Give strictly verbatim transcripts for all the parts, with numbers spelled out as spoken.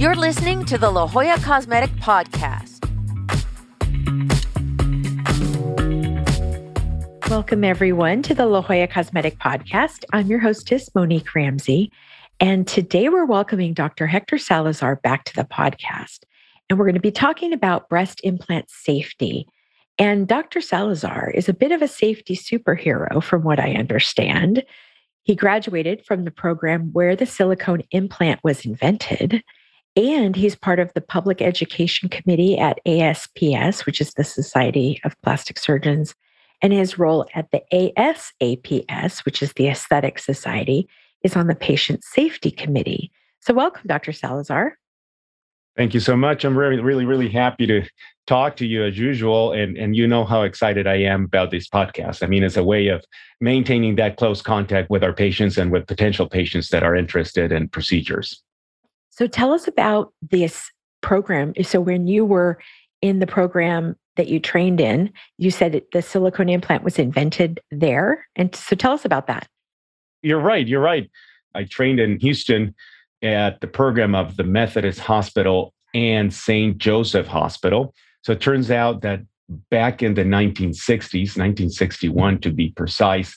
You're listening to the La Jolla Cosmetic Podcast. Welcome, everyone, to the La Jolla Cosmetic Podcast. I'm your hostess, Monique Ramsey, and today we're welcoming Doctor Hector Salazar back to the podcast, and we're going to be talking about breast implant safety. And Doctor Salazar is a bit of a safety superhero, from what I understand. He graduated from the program where the silicone implant was invented, and he's part of the Public Education Committee at A S P S, which is the Society of Plastic Surgeons, and his role at the A S A P S, which is the Aesthetic Society, is on the Patient Safety Committee. So welcome, Doctor Salazar. Thank you so much. I'm really, really, really happy to talk to you as usual. And, and you know how excited I am about this podcast. I mean, it's a way of maintaining that close contact with our patients and with potential patients that are interested in procedures. So tell us about this program. So when you were in the program that you trained in, you said the silicone implant was invented there. And so tell us about that. You're right. You're right. I trained in Houston at the program of the Methodist Hospital and Saint Joseph Hospital. So it turns out that back in the nineteen sixties, nineteen sixty-one to be precise,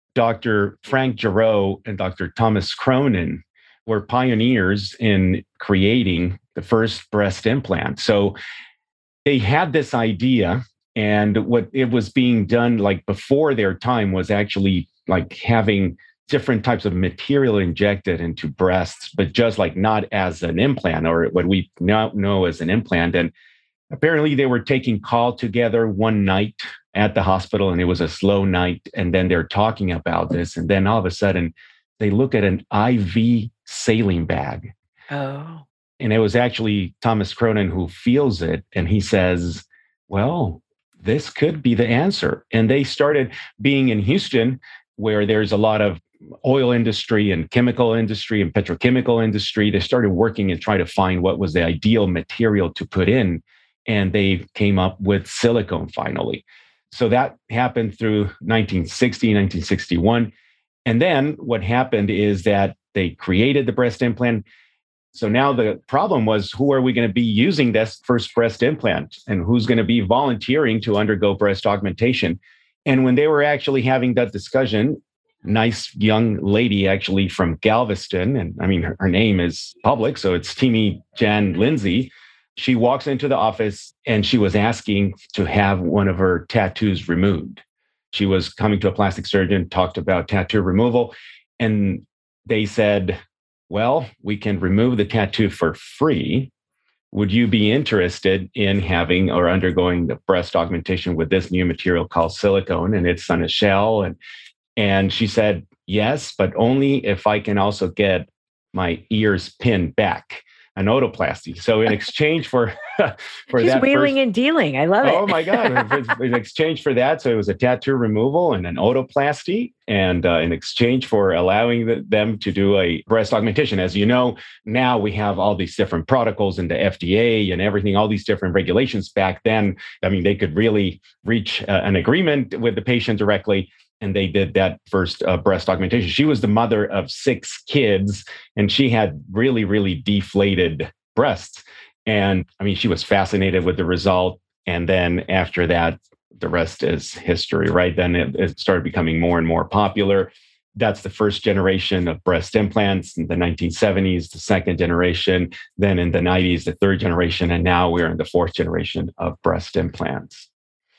Doctor Frank Giroux and Doctor Thomas Cronin were pioneers in creating the first breast implant. So they had this idea, and what it was being done like before their time was actually like having different types of material injected into breasts, but just like not as an implant or what we now know as an implant. And apparently they were taking call together one night at the hospital, and it was a slow night. And then they're talking about this. And then all of a sudden they look at an I V saline bag. Oh. And it was actually Thomas Cronin who feels it. And he says, well, this could be the answer. And they started being in Houston, where there's a lot of oil industry and chemical industry and petrochemical industry. They started working and trying to find what was the ideal material to put in. And they came up with silicone finally. So that happened through nineteen sixty, nineteen sixty-one. And then what happened is that they created the breast implant. So now the problem was, who are we going to be using this first breast implant, and who's going to be volunteering to undergo breast augmentation? And when they were actually having that discussion, nice young lady actually from Galveston, and I mean, her, her name is public, so it's Timmy Jan Lindsay. She walks into the office and she was asking to have one of her tattoos removed. She was coming to a plastic surgeon, talked about tattoo removal, and they said, well, we can remove the tattoo for free. Would you be interested in having or undergoing the breast augmentation with this new material called silicone? And it's on a shell. And, and she said, yes, but only if I can also get my ears pinned back, an otoplasty. So in exchange for, for She's that wheeling first, and dealing. I love it. Oh my God. In exchange for that, so it was a tattoo removal and an otoplasty. And uh, in exchange for allowing the, them to do a breast augmentation. As you know, now we have all these different protocols in the F D A and everything, all these different regulations. Back then, I mean, they could really reach uh, an agreement with the patient directly. And they did that first uh, breast augmentation. She was the mother of six kids, and she had really, really deflated breasts. And I mean, she was fascinated with the result. And then after that, the rest is history, right? Then it, it started becoming more and more popular. That's the first generation of breast implants in the nineteen seventies, the second generation, then in the nineties, the third generation, and now we're in the fourth generation of breast implants.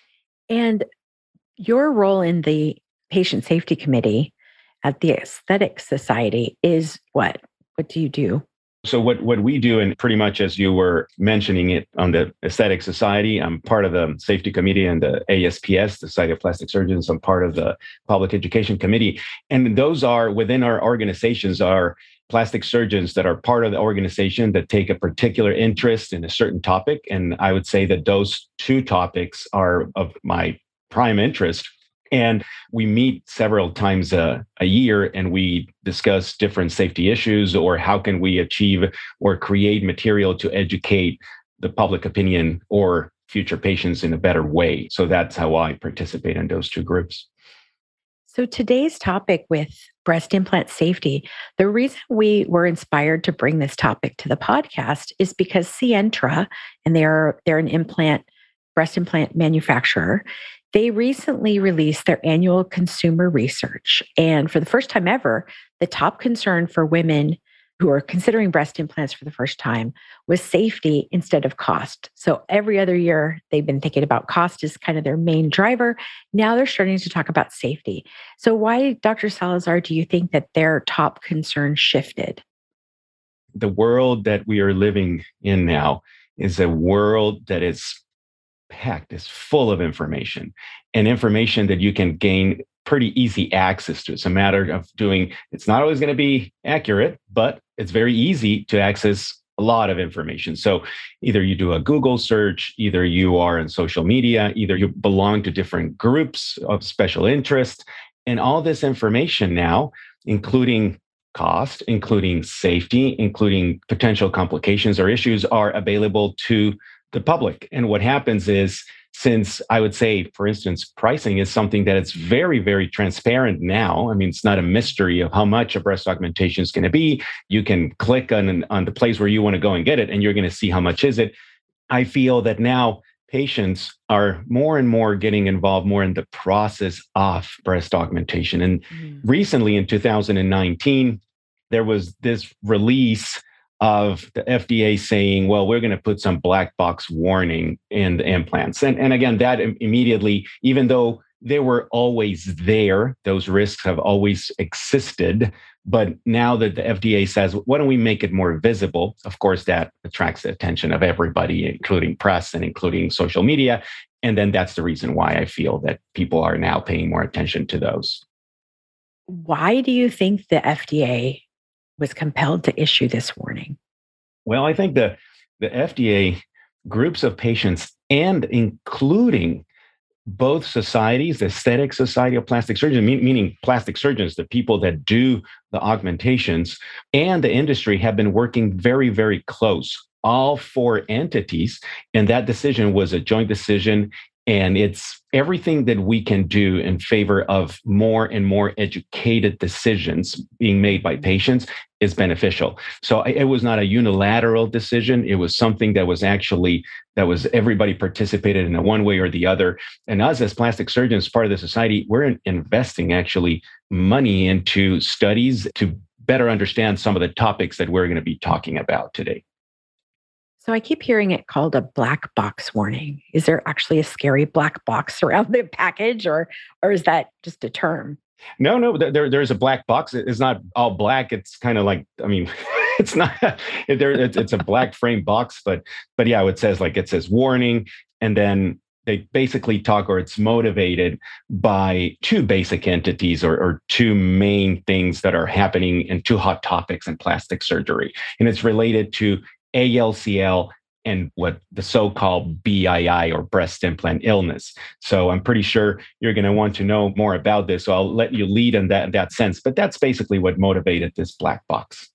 And your role in the Patient Safety Committee at the Aesthetic Society is what? What do you do? So what, what we do, and pretty much as you were mentioning it on the Aesthetic Society, I'm part of the Safety Committee and the A S P S, the Society of Plastic Surgeons. I'm part of the Public Education Committee. And those are, within our organizations, are plastic surgeons that are part of the organization that take a particular interest in a certain topic. And I would say that those two topics are of my prime interest. And we meet several times a, a year, and we discuss different safety issues, or how can we achieve or create material to educate the public opinion or future patients in a better way. So that's how I participate in those two groups. So, today's topic with breast implant safety, the reason we were inspired to bring this topic to the podcast is because Sientra, and they're, they're an implant, breast implant manufacturer, they recently released their annual consumer research. And for the first time ever, the top concern for women who are considering breast implants for the first time was safety instead of cost. So every other year, they've been thinking about cost as kind of their main driver. Now they're starting to talk about safety. So why, Doctor Salazar, do you think that their top concern shifted? The world that we are living in now is a world that is packed, is full of information, and information that you can gain pretty easy access to. It's a matter of doing, it's not always going to be accurate, but it's very easy to access a lot of information. So either you do a Google search, either you are in social media, either you belong to different groups of special interest, and all this information now, including cost, including safety, including potential complications or issues, are available to the public. And what happens is, since I would say, for instance, pricing is something that it's very, very transparent now. I mean, it's not a mystery of how much a breast augmentation is going to be. You can click on, on the place where you want to go and get it, and you're going to see how much is it. I feel that now patients are more and more getting involved more in the process of breast augmentation. And mm. recently in two thousand nineteen, there was this release of the F D A saying, well, we're going to put some black box warning in the implants. And, and again, that immediately, even though they were always there, those risks have always existed. But now that the F D A says, why don't we make it more visible? Of course, that attracts the attention of everybody, including press and including social media. And then that's the reason why I feel that people are now paying more attention to those. Why do you think the F D A was compelled to issue this warning? Well, I think the, the F D A groups of patients, and including both societies, the Aesthetic Society of Plastic Surgeons, mean, meaning plastic surgeons, the people that do the augmentations, and the industry have been working very, very close, all four entities. And that decision was a joint decision. And it's everything that we can do in favor of more and more educated decisions being made by patients is beneficial. So it was not a unilateral decision. It was something that was actually, that was everybody participated in a one way or the other. And us as plastic surgeons, part of the society, we're investing actually money into studies to better understand some of the topics that we're going to be talking about today. So I keep hearing it called a black box warning. Is there actually a scary black box around the package, or or is that just a term? No, no, there, there's a black box. It's not all black. It's kind of like, I mean, it's not, there, it's, it's a black frame box, but, but yeah, it says like, it says warning. And then they basically talk, or it's motivated by two basic entities, or, or two main things that are happening in two hot topics in plastic surgery. And it's related to A L C L and what the so-called B I I, or breast implant illness. So I'm pretty sure you're going to want to know more about this. So I'll let you lead in that, in that sense. But that's basically what motivated this black box.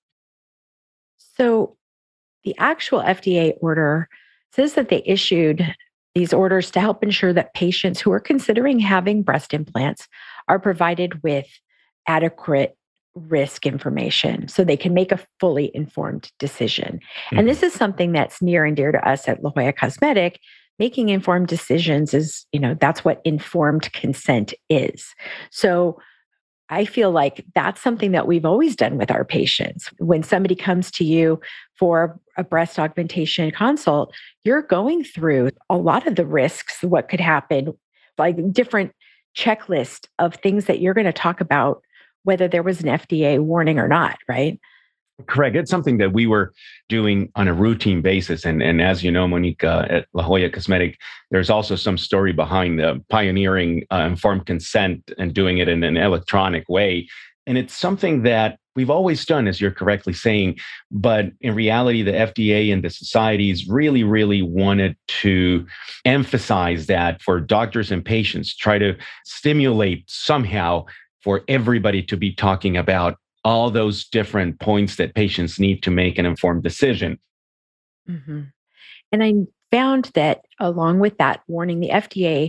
So the actual F D A order says that they issued these orders to help ensure that patients who are considering having breast implants are provided with adequate risk information so they can make a fully informed decision. Mm-hmm. And this is something that's near and dear to us at La Jolla Cosmetic. Making informed decisions is, you know, that's what informed consent is. So I feel like that's something that we've always done with our patients. When somebody comes to you for a breast augmentation consult, you're going through a lot of the risks, what could happen, like different checklist of things that you're going to talk about, whether there was an F D A warning or not, right? Correct. It's something that we were doing on a routine basis. And, and as you know, Monique, uh, at La Jolla Cosmetic, there's also some story behind the pioneering uh, informed consent and doing it in an electronic way. And it's something that we've always done, as you're correctly saying. But in reality, the F D A and the societies really, really wanted to emphasize that for doctors and patients, try to stimulate somehow for everybody to be talking about all those different points that patients need to make an informed decision. Mm-hmm. And I found that along with that warning, the F D A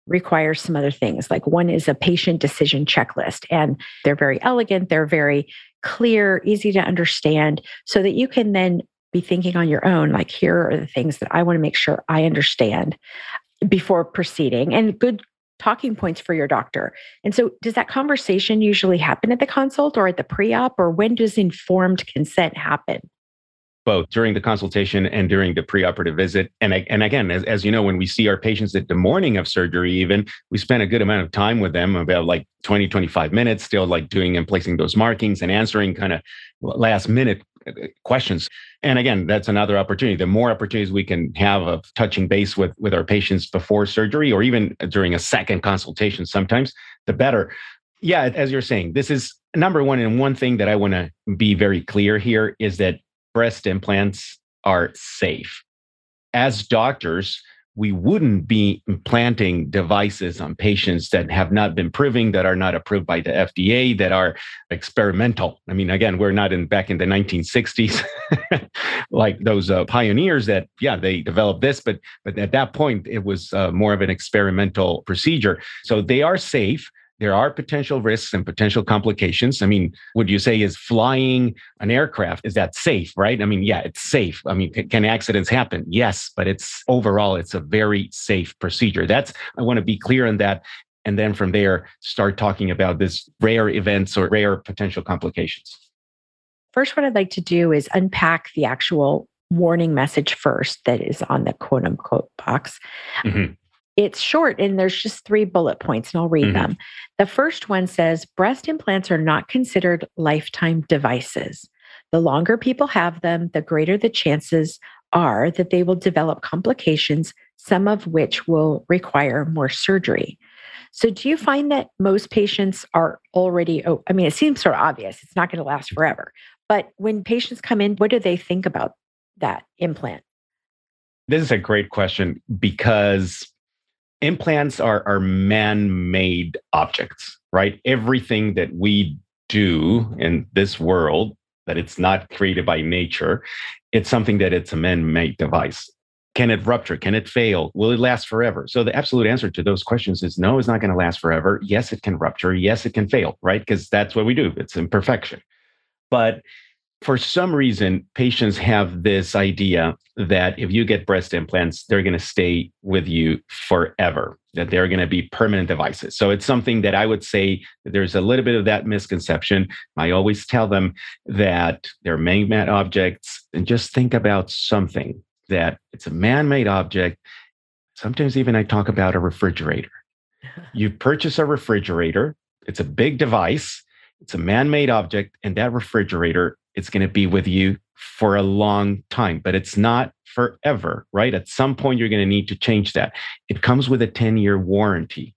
requires some other things. Like one is a patient decision checklist, and they're very elegant, they're very clear, easy to understand, so that you can then be thinking on your own, like, here are the things that I want to make sure I understand before proceeding, and good talking points for your doctor. And so, does that conversation usually happen at the consult or at the pre-op, or when does informed consent happen? Both during the consultation and during the preoperative visit. And, and again, as, as you know, when we see our patients at the morning of surgery, even, we spend a good amount of time with them, about like twenty, twenty-five minutes, still like doing and placing those markings and answering kind of last minute questions. And again, that's another opportunity. The more opportunities we can have of touching base with, with our patients before surgery, or even during a second consultation, sometimes the better. Yeah, as you're saying, this is number one. And one thing that I want to be very clear here is that breast implants are safe. As doctors, we wouldn't be implanting devices on patients that have not been proven, that are not approved by the F D A, that are experimental. I mean, again, we're not in back in the nineteen sixties, like those uh, pioneers that, yeah, they developed this, but but at that point, it was uh, more of an experimental procedure. So they are safe. There are potential risks and potential complications. I mean, would you say is flying an aircraft, is that safe, right? I mean, yeah, it's safe. I mean, can, can accidents happen? Yes, but it's overall, it's a very safe procedure. That's, I want to be clear on that. And then from there, start talking about this rare events or rare potential complications. First, what I'd like to do is unpack the actual warning message first that is on the quote unquote box. Mm-hmm. It's short and there's just three bullet points, and I'll read mm-hmm. them. The first one says, breast implants are not considered lifetime devices. The longer people have them, the greater the chances are that they will develop complications, some of which will require more surgery. So do you find that most patients are already, oh, I mean, it seems sort of obvious, it's not going to last forever. But when patients come in, what do they think about that implant? This is a great question, because implants are, are man-made objects, right? Everything that we do in this world, that it's not created by nature, it's something that it's a man-made device. Can it rupture? Can it fail? Will it last forever? So the absolute answer to those questions is no, it's not going to last forever. Yes, it can rupture. Yes, it can fail, right? Because that's what we do. It's imperfection. But for some reason, patients have this idea that if you get breast implants, they're going to stay with you forever, that they're going to be permanent devices. So it's something that I would say that there's a little bit of that misconception. I always tell them that they're man-made objects, and just think about something that it's a man-made object. Sometimes even I talk about a refrigerator. You purchase a refrigerator, it's a big device, it's a man-made object, and that refrigerator, it's going to be with you for a long time, but it's not forever, right? At some point, you're going to need to change that. It comes with a ten-year warranty.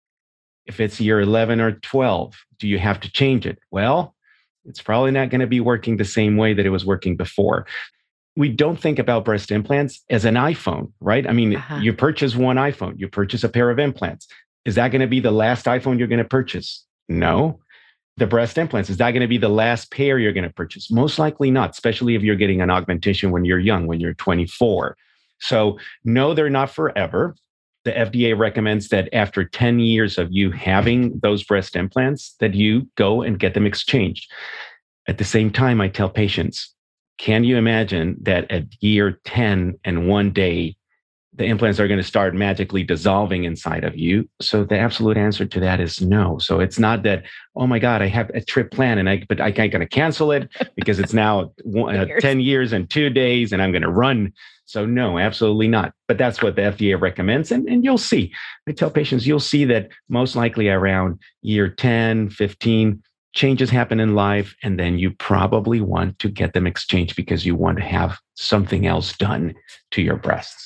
If it's year eleven or twelve, do you have to change it? Well, it's probably not going to be working the same way that it was working before. We don't think about breast implants as an iPhone, right? I mean, uh-huh. You purchase one iPhone, you purchase a pair of implants. Is that going to be the last iPhone you're going to purchase? No. The breast implants, is that going to be the last pair you're going to purchase? Most likely not, especially if you're getting an augmentation when you're young, when you're twenty-four. So no, they're not forever. The F D A recommends that after ten years of you having those breast implants, that you go and get them exchanged. At the same time, I tell patients, can you imagine that at year ten and one day, the implants are going to start magically dissolving inside of you? So the absolute answer to that is no. So it's not that, oh my God, I have a trip planned, and I, but I can't going to cancel it because it's now uh, ten years and two days and I'm going to run. So no, absolutely not. But that's what the F D A recommends. And, and you'll see, I tell patients, you'll see that most likely around year ten, fifteen, changes happen in life. And then you probably want to get them exchanged because you want to have something else done to your breasts.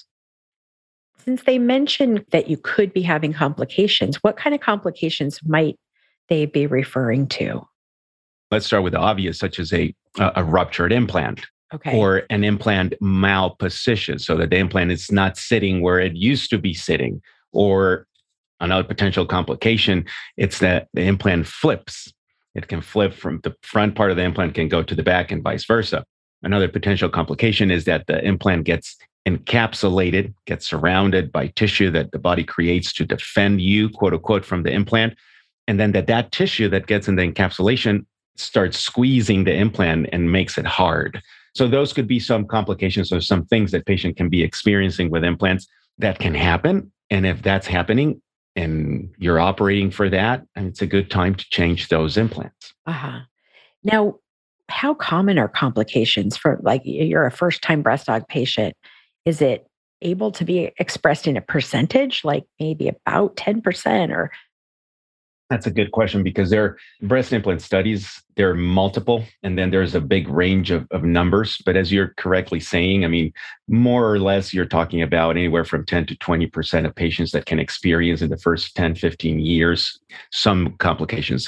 Since they mentioned that you could be having complications, what kind of complications might they be referring to? Let's start with the obvious, such as a, a ruptured implant. Okay. Or an implant malposition, so that the implant is not sitting where it used to be sitting. Or another potential complication, it's that the implant flips. It can flip from the front part of the implant can go to the back and vice versa. Another potential complication is that the implant gets encapsulated, gets surrounded by tissue that the body creates to defend you, quote unquote, from the implant. And then that, that tissue that gets in the encapsulation starts squeezing the implant and makes it hard. So those could be some complications or some things that patient can be experiencing with implants that can happen. And if that's happening and you're operating for that, and it's a good time to change those implants. Uh-huh. Now, how common are complications for, like, you're a first-time breast aug patient? Is it able to be expressed in a percentage, like maybe about ten percent or? That's a good question because there are breast implant studies, there are multiple, and then there's a big range of, of numbers. But as you're correctly saying, I mean, more or less, you're talking about anywhere from ten to twenty percent of patients that can experience in the first ten, fifteen years some complications.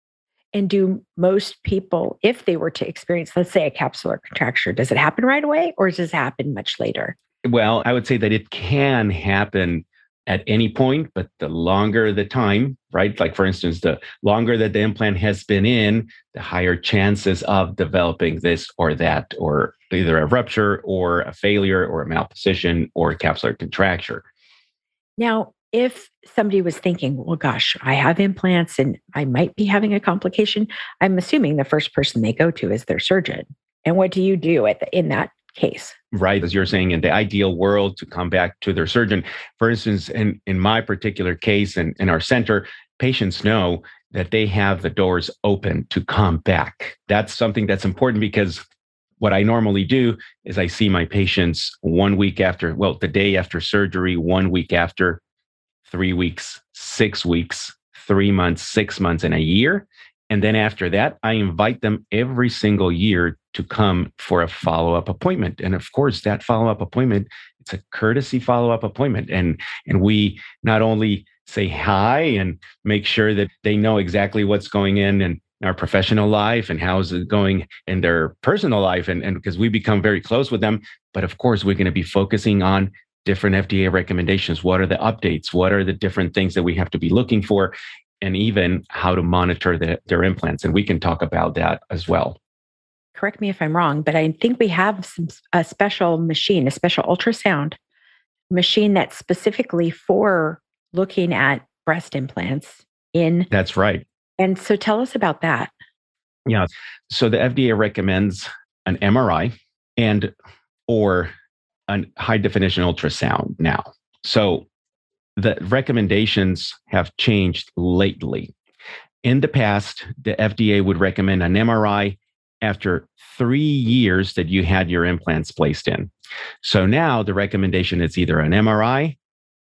And do most people, if they were to experience, let's say, a capsular contracture, does it happen right away or does it happen much later? Well, I would say that it can happen at any point, but the longer the time, right? Like, for instance, the longer that the implant has been in, the higher chances of developing this or that, or either a rupture or a failure or a malposition or a capsular contracture. Now, if somebody was thinking, well, gosh, I have implants and I might be having a complication, I'm assuming the first person they go to is their surgeon. And what do you do at the, in that case? Right. As you're saying, in the ideal world, to come back to their surgeon. For instance, in, in my particular case and in our center, patients know that they have the doors open to come back. That's something that's important because what I normally do is I see my patients one week after, well, the day after surgery, one week after, three weeks, six weeks, three months, six months, and a year. And then after that, I invite them every single year to come for a follow-up appointment. And of course, that follow-up appointment, it's a courtesy follow-up appointment. And, and we not only say hi and make sure that they know exactly what's going in in our professional life and how is it going in their personal life. And, and because we become very close with them, but of course, we're going to be focusing on different F D A recommendations. What are the updates? What are the different things that we have to be looking for? And even how to monitor the, their implants. And we can talk about that as well. Correct me if I'm wrong, but I think we have some, a special machine, a special ultrasound machine that's specifically for looking at breast implants in. That's right. And so tell us about that. Yeah. So the F D A recommends an M R I and or a high definition ultrasound now. So the recommendations have changed lately. In the past, the F D A would recommend an M R I after three years that you had your implants placed in. So now the recommendation is either an M R I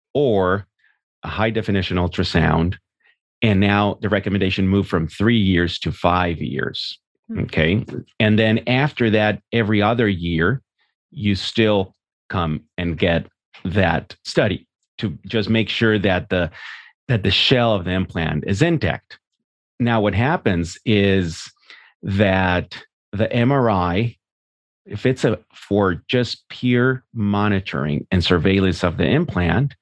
or a high definition ultrasound. And now the recommendation moved from three years to five years. Okay. And then after that, every other year, you still come and get that study to just make sure that the that the shell of the implant is intact. Now, what happens is that the M R I, if it's a for just pure monitoring and surveillance of the implant,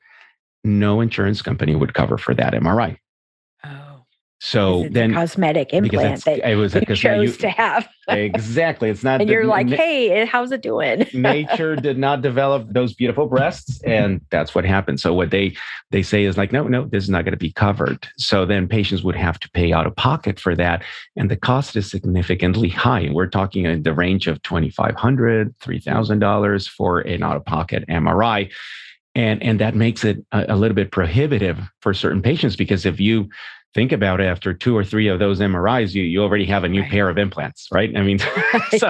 no insurance company would cover for that M R I. Oh, so it's then a cosmetic implant that it was you a chose you, to have. Exactly. It's not. And the, you're like, na- hey, how's it doing? Nature did not develop those beautiful breasts, and that's what happened. So what they they say is like, no, no, this is not going to be covered. So then patients would have to pay out of pocket for that, and the cost is significantly high. We're talking in the range of twenty-five hundred dollars, three thousand dollars for an out-of-pocket M R I. And, and that makes it a, a little bit prohibitive for certain patients, because if you think about it, after two or three of those M R Is, you, you already have a new right. pair of implants, right? I mean, so,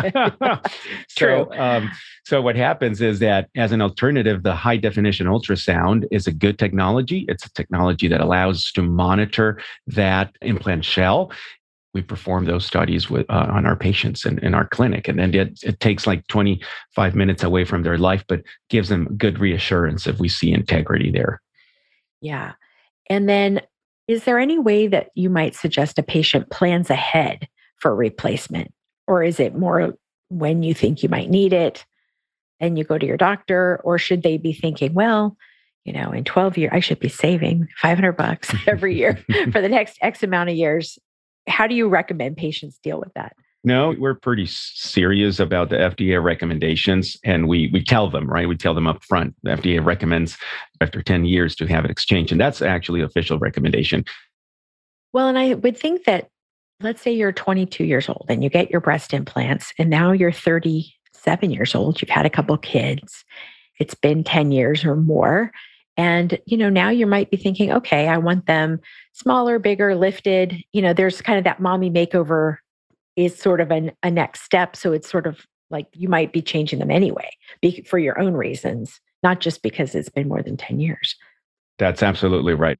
True. so, um, so what happens is that as an alternative, the high definition ultrasound is a good technology. It's a technology that allows us to monitor that implant shell. We perform those studies with uh, on our patients in, in our clinic. And then it, it takes like twenty-five minutes away from their life, but gives them good reassurance if we see integrity there. Yeah. And then is there any way that you might suggest a patient plans ahead for replacement? Or is it more when you think you might need it and you go to your doctor? Or should they be thinking, well, you know, in twelve years, I should be saving five hundred bucks every year for the next X amount of years? How do you recommend patients deal with that? No, we're pretty serious about the F D A recommendations, and we we tell them, right? We tell them up front. The F D A recommends after ten years to have it exchanged, and that's actually official recommendation. Well, and I would think that, let's say you're twenty-two years old and you get your breast implants, and now you're thirty-seven years old. You've had a couple kids. It's been ten years or more. And, you know, now you might be thinking, okay, I want them smaller, bigger, lifted. You know, there's kind of that mommy makeover is sort of an, a next step. So it's sort of like you might be changing them anyway be, for your own reasons, not just because it's been more than ten years. That's absolutely right.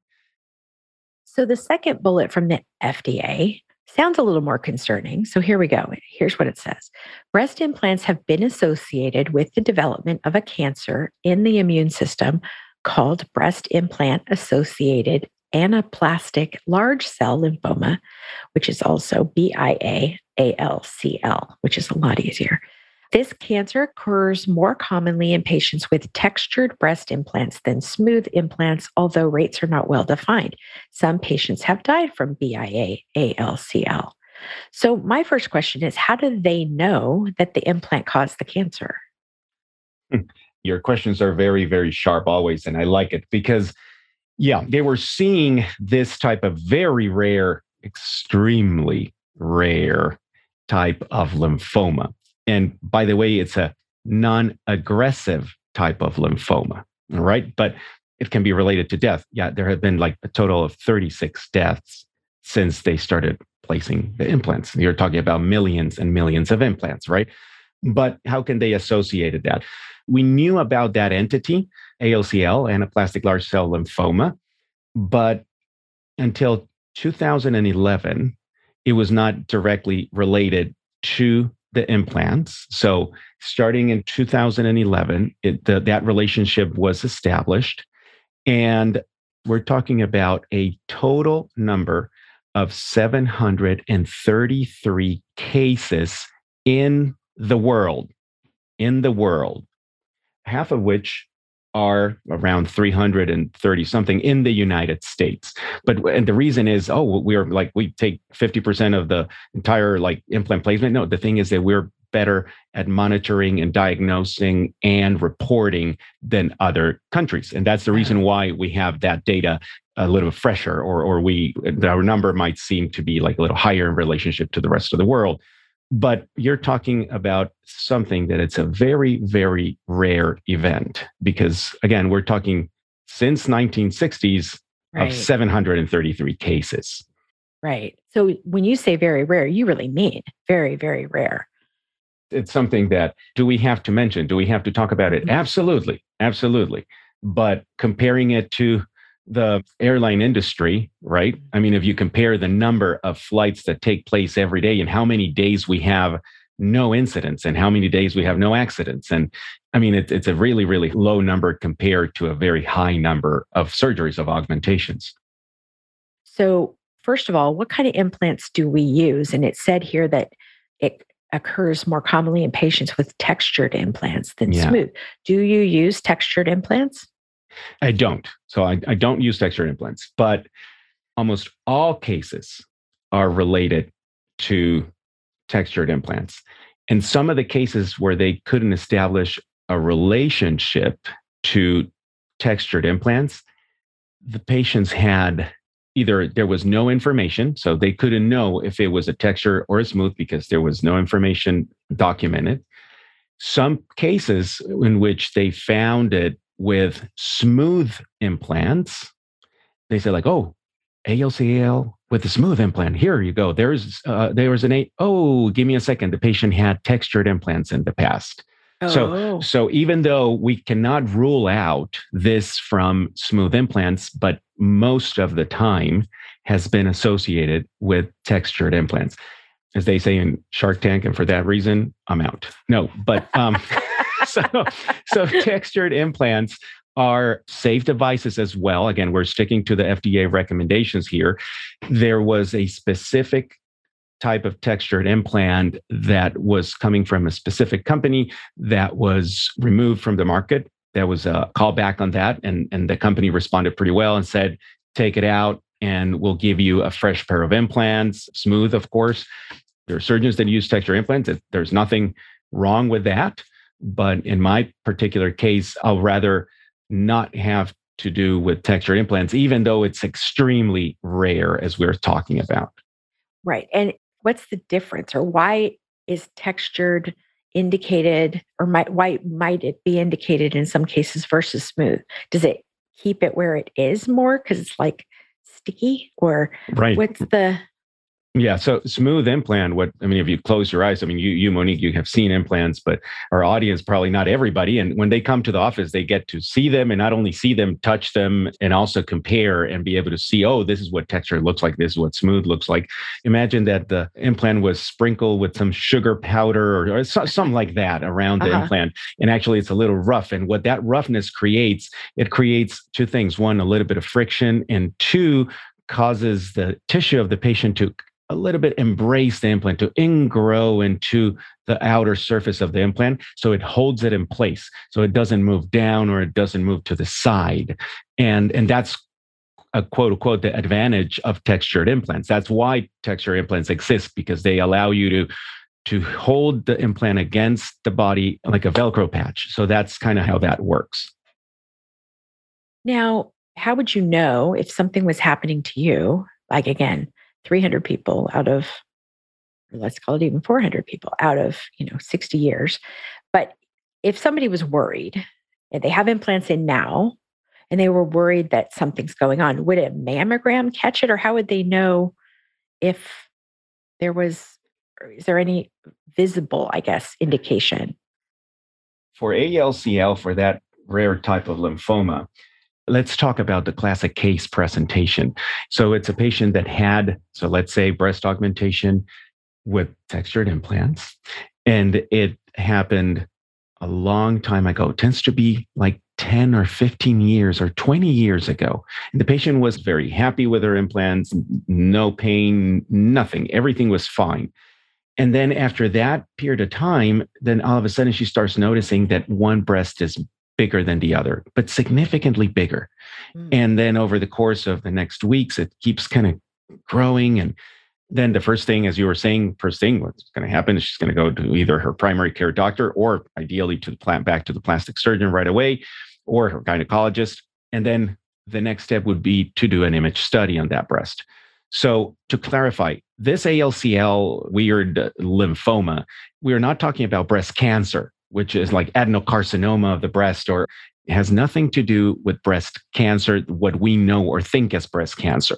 So the second bullet from the F D A sounds a little more concerning. So here we go. Here's what it says. Breast implants have been associated with the development of a cancer in the immune system called breast implant associated anaplastic large cell lymphoma, which is also B I A A L C L, which is a lot easier. This cancer occurs more commonly in patients with textured breast implants than smooth implants, although rates are not well defined. Some patients have died from B I A A L C L. So my first question is, how do they know that the implant caused the cancer? Your questions are very, very sharp always, and I like it because, yeah, they were seeing this type of very rare, extremely rare type of lymphoma. And by the way, it's a non-aggressive type of lymphoma, all right? But it can be related to death. Yeah, there have been like a total of thirty-six deaths since they started placing the implants. You're talking about millions and millions of implants, right? But how can they associate that? We knew about that entity, A L C L, anaplastic large cell lymphoma, but until two thousand eleven, it was not directly related to the implants. So starting in two thousand eleven, it, the, that relationship was established. And we're talking about a total number of seven hundred thirty-three cases in the world, in the world, half of which are around three hundred thirty something in the United States. But and the reason is, oh, we're like, we take fifty percent of the entire like implant placement. No, the thing is that we're better at monitoring and diagnosing and reporting than other countries. And that's the reason why we have that data a little fresher, or or we our number might seem to be like a little higher in relationship to the rest of the world. But you're talking about something that it's a very, very rare event because, again, we're talking since nineteen sixties Right. of seven hundred thirty-three cases. Right. So when you say very rare, you really mean very, very rare. It's something that, do we have to mention? Do we have to talk about it? Absolutely. Absolutely. But comparing it to the airline industry, right? I mean, if you compare the number of flights that take place every day and how many days we have no incidents and how many days we have no accidents. And I mean, it, it's a really, really low number compared to a very high number of surgeries, of augmentations. So first of all, what kind of implants do we use? And it said here that it occurs more commonly in patients with textured implants than Yeah. smooth. Do you use textured implants? I don't. So I, I don't use textured implants, but almost all cases are related to textured implants. And some of the cases where they couldn't establish a relationship to textured implants, the patients had either there was no information, so they couldn't know if it was a texture or a smooth because there was no information documented. Some cases in which they found it with smooth implants, they said like, oh, A L C L with a smooth implant. Here you go. There's uh, there was an a oh, give me a second. The patient had textured implants in the past. Oh. So so even though we cannot rule out this from smooth implants, but most of the time has been associated with textured implants, as they say in Shark Tank, and for that reason, I'm out. No, but um, so so textured implants are safe devices as well. Again, we're sticking to the F D A recommendations here. There was a specific type of textured implant that was coming from a specific company that was removed from the market. There was a callback on that, and, and the company responded pretty well and said, take it out and we'll give you a fresh pair of implants, smooth, of course. There are surgeons that use texture implants. There's nothing wrong with that. But in my particular case, I'll rather not have to do with textured implants, even though it's extremely rare, as we're talking about. Right. And what's the difference, or why is textured indicated, or might, why might it be indicated in some cases versus smooth? Does it keep it where it is more because it's like sticky, or right. what's the... Yeah. So smooth implant, what, I mean, if you close your eyes, I mean, you, you, Monique, you have seen implants, but our audience, probably not everybody. And when they come to the office, they get to see them, and not only see them, touch them, and also compare and be able to see, oh, this is what texture looks like. This is what smooth looks like. Imagine that the implant was sprinkled with some sugar powder or, or something like that around the uh-huh. implant. And actually it's a little rough. And what that roughness creates, it creates two things. One, a little bit of friction, and two, causes the tissue of the patient to a little bit embrace the implant, to ingrow into the outer surface of the implant. So it holds it in place. So it doesn't move down or it doesn't move to the side. And, and that's a quote unquote, the advantage of textured implants. That's why textured implants exist, because they allow you to, to hold the implant against the body like a Velcro patch. So that's kind of how that works. Now, how would you know if something was happening to you? Like, again, three hundred people out of, let's call it even four hundred people out of, you know, sixty years. But if somebody was worried and they have implants in now and they were worried that something's going on, would a mammogram catch it? Or how would they know if there was, is there any visible, I guess, indication? For A L C L, for that rare type of lymphoma, let's talk about the classic case presentation. So it's a patient that had, so let's say breast augmentation with textured implants, and it happened a long time ago. It tends to be like ten or fifteen years or twenty years ago. And the patient was very happy with her implants, no pain, nothing. Everything was fine. And then after that period of time, then all of a sudden she starts noticing that one breast is bigger than the other, but significantly bigger. Mm. And then over the course of the next weeks, it keeps kind of growing. And then the first thing, as you were saying, first thing what's going to happen is she's going to go to either her primary care doctor, or ideally to the plant back to the plastic surgeon right away, or her gynecologist. And then the next step would be to do an image study on that breast. So to clarify, this A L C L weird lymphoma, we are not talking about breast cancer, which is like adenocarcinoma of the breast, or it has nothing to do with breast cancer, what we know or think as breast cancer.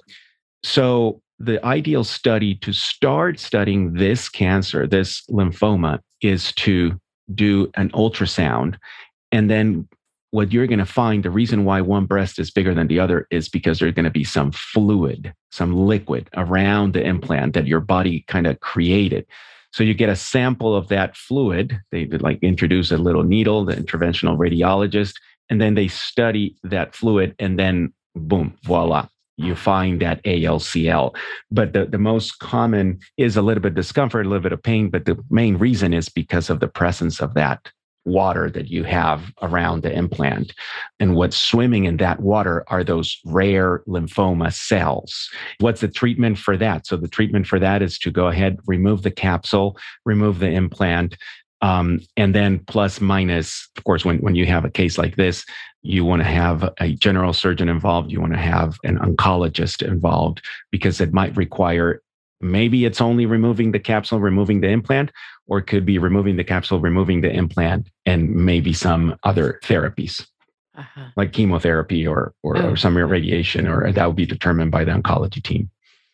So the ideal study to start studying this cancer, this lymphoma, is to do an ultrasound. And then what you're going to find, the reason why one breast is bigger than the other is because there's going to be some fluid, some liquid around the implant that your body kind of created. So you get a sample of that fluid. They like introduce a little needle, the interventional radiologist, and then they study that fluid, and then boom, voila, you find that A L C L. But the, the most common is a little bit of discomfort, a little bit of pain, but the main reason is because of the presence of that water that you have around the implant. And what's swimming in that water are those rare lymphoma cells. What's the treatment for that? So the treatment for that is to go ahead, remove the capsule, remove the implant, um, and then plus minus, of course, when, when you have a case like this, you want to have a general surgeon involved, you want to have an oncologist involved, because it might require, maybe it's only removing the capsule, removing the implant, or it could be removing the capsule, removing the implant, and maybe some other therapies, uh-huh. like chemotherapy or or, oh. or some radiation, or that would be determined by the oncology team.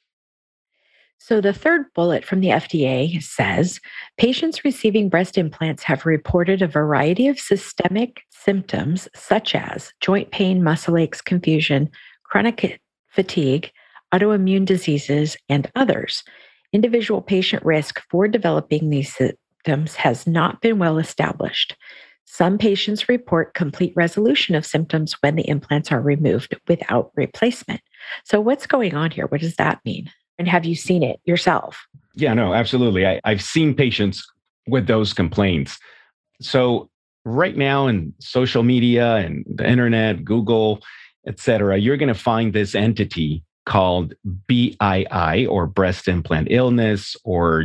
So the third bullet from the F D A says, patients receiving breast implants have reported a variety of systemic symptoms such as joint pain, muscle aches, confusion, chronic fatigue, autoimmune diseases, and others. Individual patient risk for developing these symptoms has not been well established. Some patients report complete resolution of symptoms when the implants are removed without replacement. So what's going on here? What does that mean? And have you seen it yourself? Yeah, no, absolutely. I, I've seen patients with those complaints. So right now in social media and the internet, Google, et cetera, you're going to find this entity called B I I, or breast implant illness, or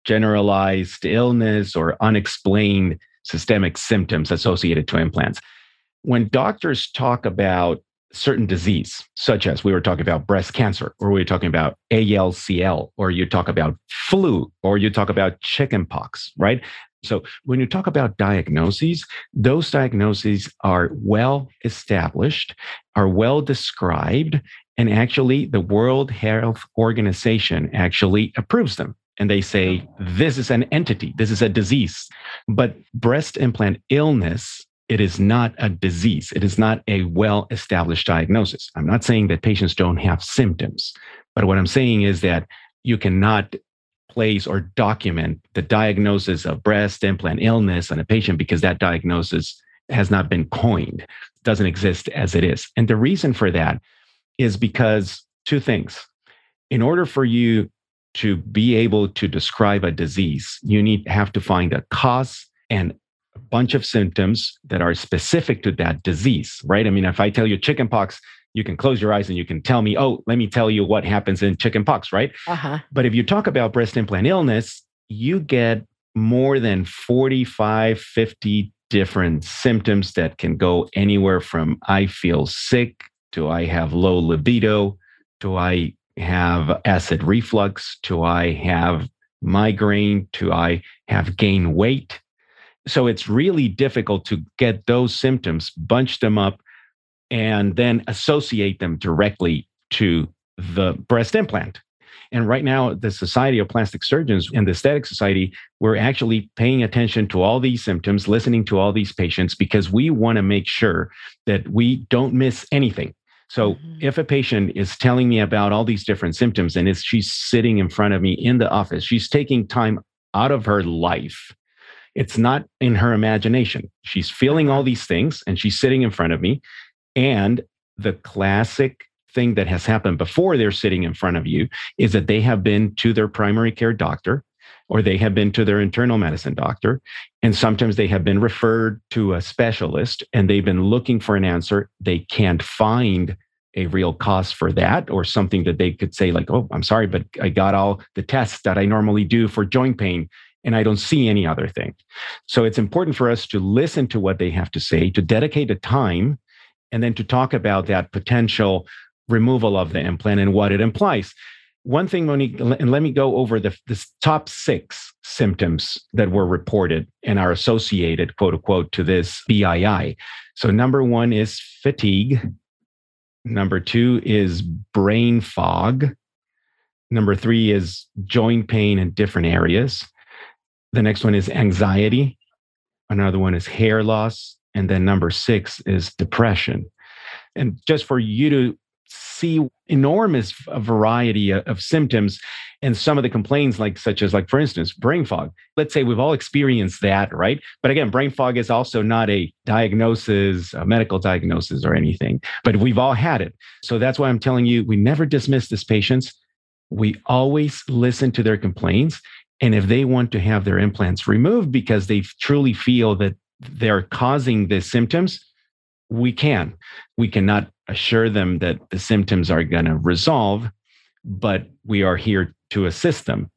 generalized illness or unexplained systemic symptoms associated to implants. When doctors talk about certain disease, such as we were talking about breast cancer, or we were talking about A L C L, or you talk about flu, or you talk about chickenpox, right? So when you talk about diagnoses, those diagnoses are well established, are well described, and actually the World Health Organization actually approves them. And they say, this is an entity, this is a disease. But breast implant illness, it is not a disease. It is not a well-established diagnosis. I'm not saying that patients don't have symptoms, but what I'm saying is that you cannot place or document the diagnosis of breast implant illness on a patient because that diagnosis has not been coined, doesn't exist as it is. And the reason for that is because two things. In order for you to be able to describe a disease, you need have to find a cause and a bunch of symptoms that are specific to that disease, right? I mean, if I tell you chickenpox, you can close your eyes and you can tell me, oh, let me tell you what happens in chickenpox, right? Uh-huh. But if you talk about breast implant illness, you get more than forty-five, fifty different symptoms that can go anywhere from I feel sick to I have low libido to I have acid reflux to I have migraine to I have gained weight. So it's really difficult to get those symptoms, bunch them up, and then associate them directly to the breast implant. And right now, the Society of Plastic Surgeons and the Aesthetic Society, we're actually paying attention to all these symptoms, listening to all these patients, because we want to make sure that we don't miss anything. So mm-hmm. if a patient is telling me about all these different symptoms and it's, she's sitting in front of me in the office, she's taking time out of her life. It's not in her imagination. She's feeling all these things and she's sitting in front of me. And the classic thing that has happened before they're sitting in front of you is that they have been to their primary care doctor or they have been to their internal medicine doctor. And sometimes they have been referred to a specialist and they've been looking for an answer. They can't find a real cause for that or something that they could say like, oh, I'm sorry, but I got all the tests that I normally do for joint pain and I don't see any other thing. So it's important for us to listen to what they have to say, to dedicate a time, and then to talk about that potential removal of the implant and what it implies. One thing, Monique, and let me go over the, the top six symptoms that were reported and are associated, quote unquote, to this B I I. So number one is fatigue. Number two is brain fog. Number three is joint pain in different areas. The next one is anxiety. Another one is hair loss. And then number six is depression. And just for you to see enormous variety of symptoms and some of the complaints, like such as like, for instance, brain fog. Let's say we've all experienced that, right? But again, brain fog is also not a diagnosis, a medical diagnosis or anything, but we've all had it. So that's why I'm telling you, we never dismiss these patients. We always listen to their complaints. And if they want to have their implants removed because they truly feel that they're causing the symptoms, we can. We cannot assure them that the symptoms are going to resolve, but we are here to assist them.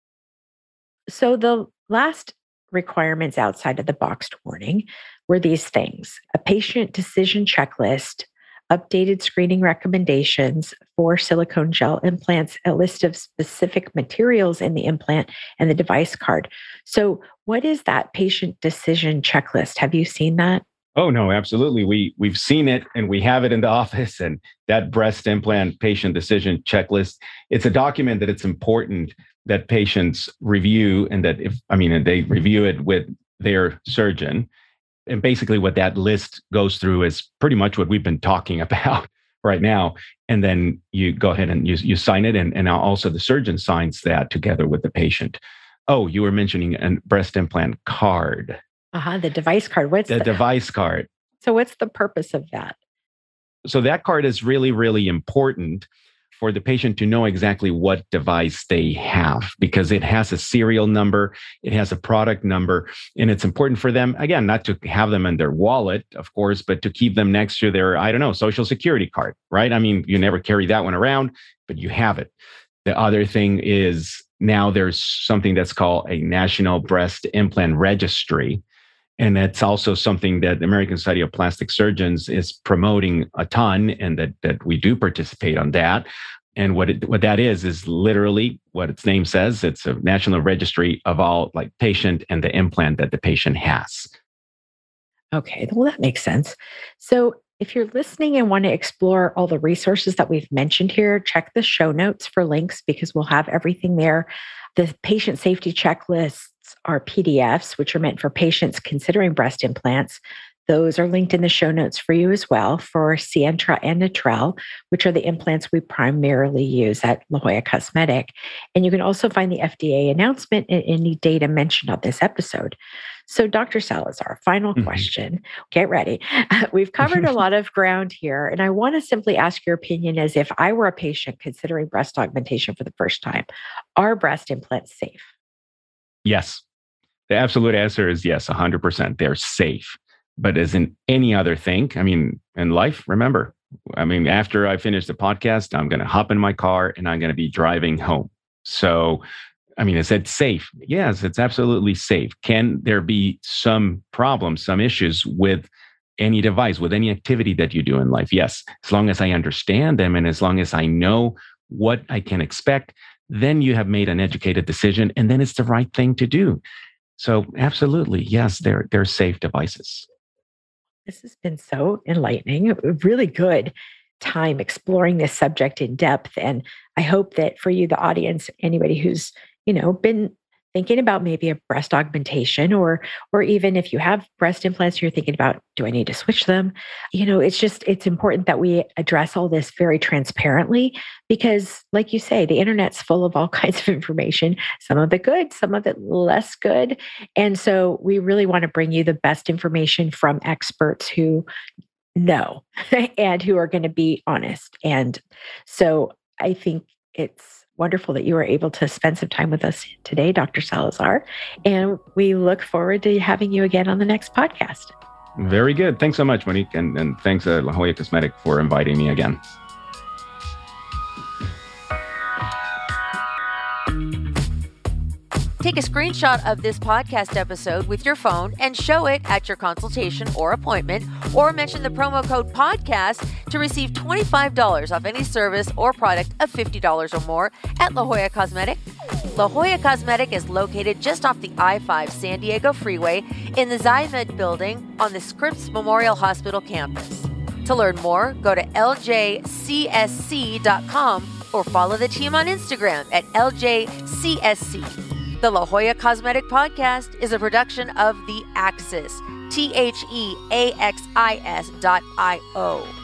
So the last requirements outside of the boxed warning were these things: a patient decision checklist, updated screening recommendations for silicone gel implants, a list of specific materials in the implant, and the device card. So what is that patient decision checklist? Have you seen that? Oh, no, absolutely. We, we've seen it and we have it in the office, and that breast implant patient decision checklist, it's a document that it's important that patients review, and that if, I mean, they review it with their surgeon. And basically what that list goes through is pretty much what we've been talking about right now. And then you go ahead and you, you sign it. And, and also the surgeon signs that together with the patient. Oh, you were mentioning a breast implant card. Uh-huh, the device card. What's the, the device card? So what's the purpose of that? So that card is really, really important for the patient to know exactly what device they have, because it has a serial number, it has a product number, and it's important for them, again, not to have them in their wallet, of course, but to keep them next to their, I don't know, social security card, right? I mean, you never carry that one around, but you have it. The other thing is now there's something that's called a National Breast Implant Registry. And that's also something that the American Society of Plastic Surgeons is promoting a ton, and that, that we do participate on that. And what it, what that is, is literally what its name says. It's a national registry of all like patient and the implant that the patient has. Okay, well, that makes sense. So if you're listening and want to explore all the resources that we've mentioned here, check the show notes for links because we'll have everything there. The patient safety checklists are P D Fs, which are meant for patients considering breast implants. Those are linked in the show notes for you as well for Sientra and Natrelle, which are the implants we primarily use at La Jolla Cosmetic. And you can also find the F D A announcement and any data mentioned on this episode. So, Doctor Salazar, final mm-hmm. question. Get ready. We've covered a lot of ground here, and I want to simply ask your opinion as if I were a patient considering breast augmentation for the first time. Are breast implants safe? Yes. The absolute answer is yes, one hundred percent. They're safe. But as in any other thing, I mean, in life, remember, I mean, after I finish the podcast, I'm going to hop in my car and I'm going to be driving home. So, I mean, is it safe? Yes, it's absolutely safe. Can there be some problems, some issues with any device, with any activity that you do in life? Yes, as long as I understand them and as long as I know what I can expect, then you have made an educated decision and then it's the right thing to do. So absolutely, yes, they're, they're safe devices. This has been so enlightening, a really good time exploring this subject in depth. And I hope that for you, the audience, anybody who's, you know, been thinking about maybe a breast augmentation, or or even if you have breast implants, you're thinking about, do I need to switch them? You know, it's just, it's important that we address all this very transparently because, like you say, the internet's full of all kinds of information, some of it good, some of it less good. And so we really want to bring you the best information from experts who know and who are going to be honest. And so I think it's wonderful that you were able to spend some time with us today, Doctor Salazar. And we look forward to having you again on the next podcast. Very good. Thanks so much, Monique. And, and thanks to La Jolla Cosmetic for inviting me again. Take a screenshot of this podcast episode with your phone and show it at your consultation or appointment, or mention the promo code podcast to receive twenty-five dollars off any service or product of fifty dollars or more at La Jolla Cosmetic. La Jolla Cosmetic is located just off the I five San Diego Freeway in the Zymed building on the Scripps Memorial Hospital campus. To learn more, go to L J C S C dot com or follow the team on Instagram at L J C S C. The La Jolla Cosmetic Podcast is a production of The Axis, T H E A X I S dot I O.